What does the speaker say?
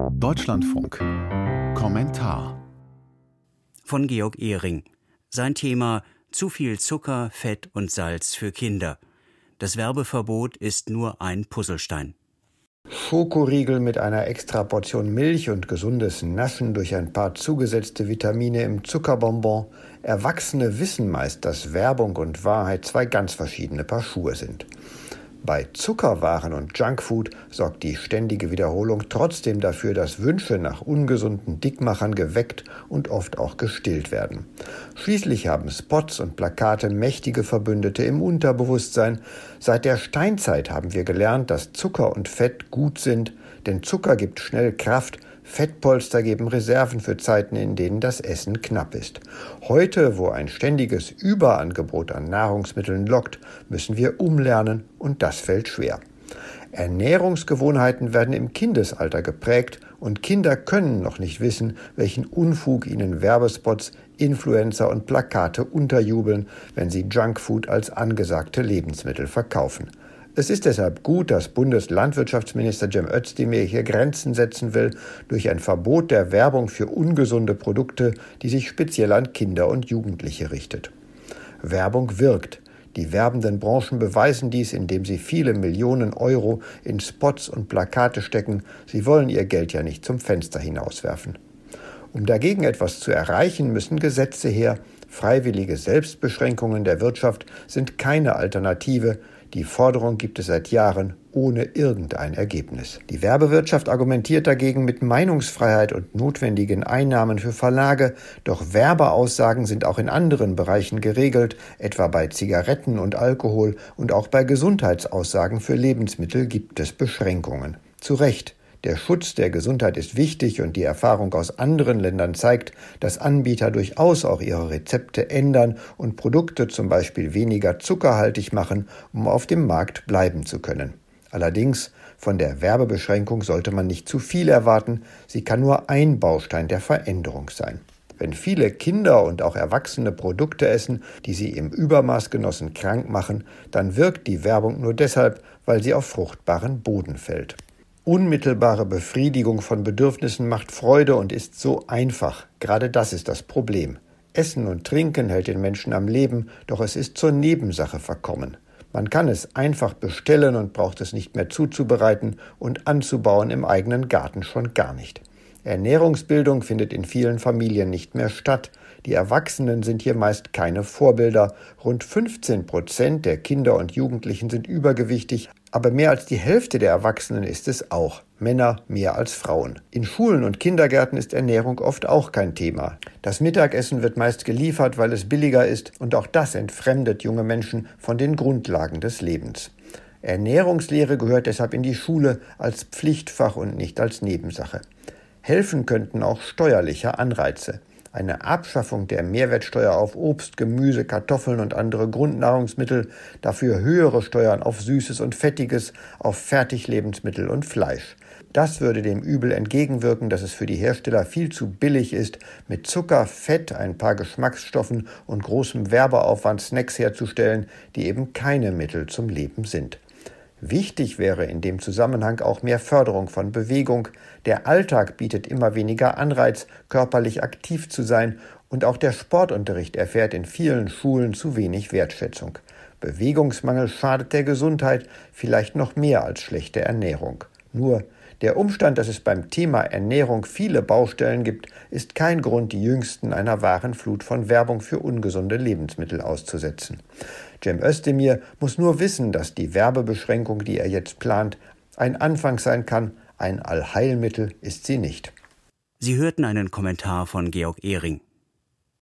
Deutschlandfunk. Kommentar von Georg Ehring. Sein Thema: zu viel Zucker, Fett und Salz für Kinder. Das Werbeverbot ist nur ein Puzzlestein. Schokoriegel mit einer extra Portion Milch und gesundes Naschen durch ein paar zugesetzte Vitamine im Zuckerbonbon. Erwachsene wissen meist, dass Werbung und Wahrheit zwei ganz verschiedene Paar Schuhe sind. Bei Zuckerwaren und Junkfood sorgt die ständige Wiederholung trotzdem dafür, dass Wünsche nach ungesunden Dickmachern geweckt und oft auch gestillt werden. Schließlich haben Spots und Plakate mächtige Verbündete im Unterbewusstsein. Seit der Steinzeit haben wir gelernt, dass Zucker und Fett gut sind, denn Zucker gibt schnell Kraft, Fettpolster geben Reserven für Zeiten, in denen das Essen knapp ist. Heute, wo ein ständiges Überangebot an Nahrungsmitteln lockt, müssen wir umlernen und das fällt schwer. Ernährungsgewohnheiten werden im Kindesalter geprägt und Kinder können noch nicht wissen, welchen Unfug ihnen Werbespots, Influencer und Plakate unterjubeln, wenn sie Junkfood als angesagte Lebensmittel verkaufen. Es ist deshalb gut, dass Bundeslandwirtschaftsminister Cem Özdemir hier Grenzen setzen will durch ein Verbot der Werbung für ungesunde Produkte, die sich speziell an Kinder und Jugendliche richtet. Werbung wirkt. Die werbenden Branchen beweisen dies, indem sie viele Millionen Euro in Spots und Plakate stecken. Sie wollen ihr Geld ja nicht zum Fenster hinauswerfen. Um dagegen etwas zu erreichen, müssen Gesetze her. Freiwillige Selbstbeschränkungen der Wirtschaft sind keine Alternative. Die Forderung gibt es seit Jahren ohne irgendein Ergebnis. Die Werbewirtschaft argumentiert dagegen mit Meinungsfreiheit und notwendigen Einnahmen für Verlage, doch Werbeaussagen sind auch in anderen Bereichen geregelt, etwa bei Zigaretten und Alkohol, und auch bei Gesundheitsaussagen für Lebensmittel gibt es Beschränkungen. Zu Recht. Der Schutz der Gesundheit ist wichtig und die Erfahrung aus anderen Ländern zeigt, dass Anbieter durchaus auch ihre Rezepte ändern und Produkte zum Beispiel weniger zuckerhaltig machen, um auf dem Markt bleiben zu können. Allerdings, von der Werbebeschränkung sollte man nicht zu viel erwarten, sie kann nur ein Baustein der Veränderung sein. Wenn viele Kinder und auch Erwachsene Produkte essen, die sie im Übermaß genossen krank machen, dann wirkt die Werbung nur deshalb, weil sie auf fruchtbaren Boden fällt. Unmittelbare Befriedigung von Bedürfnissen macht Freude und ist so einfach. Gerade das ist das Problem. Essen und Trinken hält den Menschen am Leben, doch es ist zur Nebensache verkommen. Man kann es einfach bestellen und braucht es nicht mehr zuzubereiten und anzubauen im eigenen Garten schon gar nicht. Ernährungsbildung findet in vielen Familien nicht mehr statt. Die Erwachsenen sind hier meist keine Vorbilder. Rund 15% der Kinder und Jugendlichen sind übergewichtig, aber mehr als die Hälfte der Erwachsenen ist es auch. Männer mehr als Frauen. In Schulen und Kindergärten ist Ernährung oft auch kein Thema. Das Mittagessen wird meist geliefert, weil es billiger ist, und auch das entfremdet junge Menschen von den Grundlagen des Lebens. Ernährungslehre gehört deshalb in die Schule als Pflichtfach und nicht als Nebensache. Helfen könnten auch steuerliche Anreize. Eine Abschaffung der Mehrwertsteuer auf Obst, Gemüse, Kartoffeln und andere Grundnahrungsmittel, dafür höhere Steuern auf Süßes und Fettiges, auf Fertiglebensmittel und Fleisch. Das würde dem Übel entgegenwirken, dass es für die Hersteller viel zu billig ist, mit Zucker, Fett, ein paar Geschmacksstoffen und großem Werbeaufwand Snacks herzustellen, die eben keine Mittel zum Leben sind. Wichtig wäre in dem Zusammenhang auch mehr Förderung von Bewegung. Der Alltag bietet immer weniger Anreiz, körperlich aktiv zu sein, und auch der Sportunterricht erfährt in vielen Schulen zu wenig Wertschätzung. Bewegungsmangel schadet der Gesundheit, vielleicht noch mehr als schlechte Ernährung. Nur der Umstand, dass es beim Thema Ernährung viele Baustellen gibt, ist kein Grund, die Jüngsten einer wahren Flut von Werbung für ungesunde Lebensmittel auszusetzen. Cem Özdemir muss nur wissen, dass die Werbebeschränkung, die er jetzt plant, ein Anfang sein kann. Ein Allheilmittel ist sie nicht. Sie hörten einen Kommentar von Georg Ehring.